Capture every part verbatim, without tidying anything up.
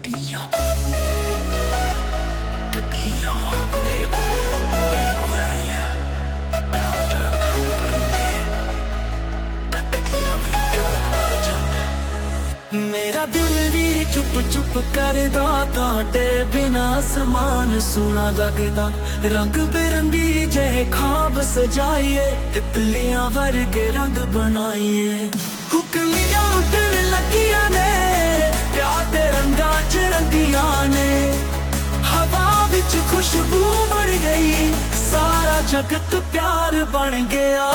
मेरा दिल भी चुप चुप करदा ताटे बिना समान सुना लगदा। रंग बिरंगी जे खाब सजाइए तितलियां वर्गे रंग बनाइए। हुक्मियां उठन लगिया ने प्यार दे रंगा च रंगिया ने। हवा विच खुशबू बन गई सारा जगत प्यार बन गया।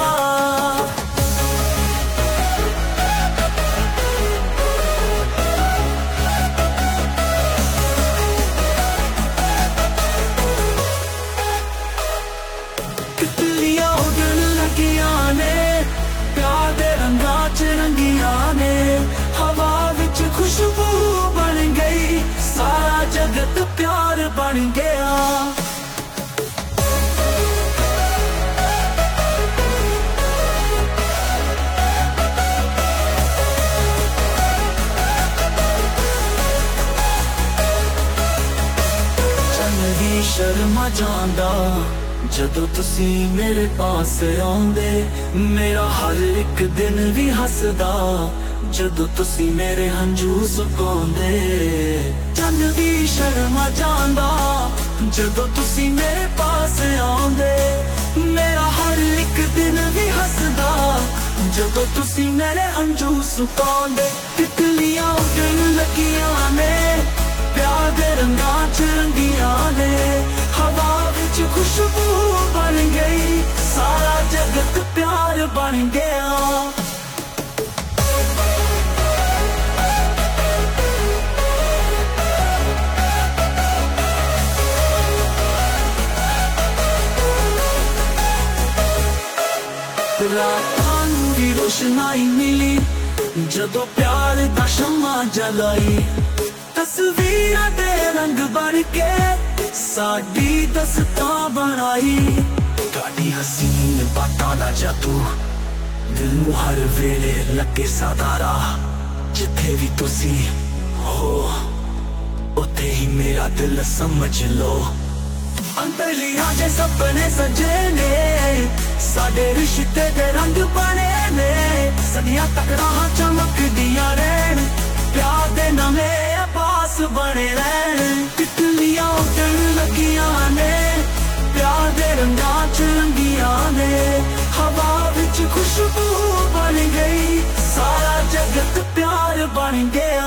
प्यार दे रंगा च रंगिया ने। हवा विच खुशबू बन गई सारा जगत प्यार बन गया। चंगी शर्मा जांदा जदों तुसी मेरे पास आउंदे। मेरा हर एक दिन भी हसदा जदों तुसी मेरे हंझू सुकाउंदे। चंद भी शर्मा जांदा जदों तुसी मेरे पास आउंदे। मेरा हर एक दिन भी हसदा जदों तुसी मेरे हंझू सुकाउंदे। तितलियां उड़न लगिया ने प्यार दे रंगा च रंगिया ने। हवा विच खुशबू बन गई सारा जगत प्यार बन गया। रातां नूं भी रोशनाई मिली जदों प्यार दा शम्मा जलाई। तस्वीरां दे रंग बन के साडी दस्तां बनाई। तुहाडी हसीन बातां दा जादू दिल नूं हर वेले लगे सादारा। जिथे भी तुसी हो उत्थे ही मेरा दिल समझ लो। अंतलियां जे सपने सजे ने साडे रिश्ते दे रंग बने ने। सदियां तक राहां चमकदियां रहन प्यार दे नवें आभास बने रहन। तितलियां उड़न लगिया ने प्यार दे रंगा च रंगिया ने। हवा विच खुशबू बन गई सारा जगत प्यार बन गया।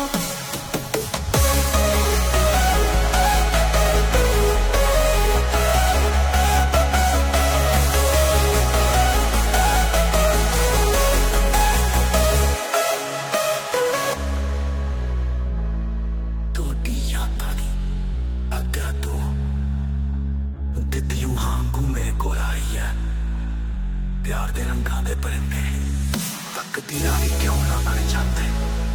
प्यार दे रंगां दे परिंदे तकदी राही क्यों ना बन जाते।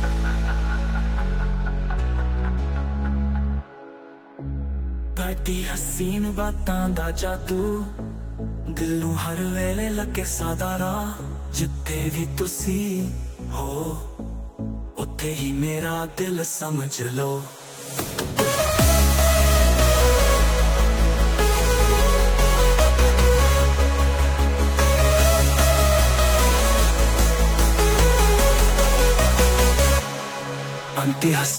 ताडी हसीन बातां दा जादू दिल नूं हर वेले लगे सादारा। जिथे भी तुसी हो उत्थे ही मेरा दिल समझ लो। अंतिहस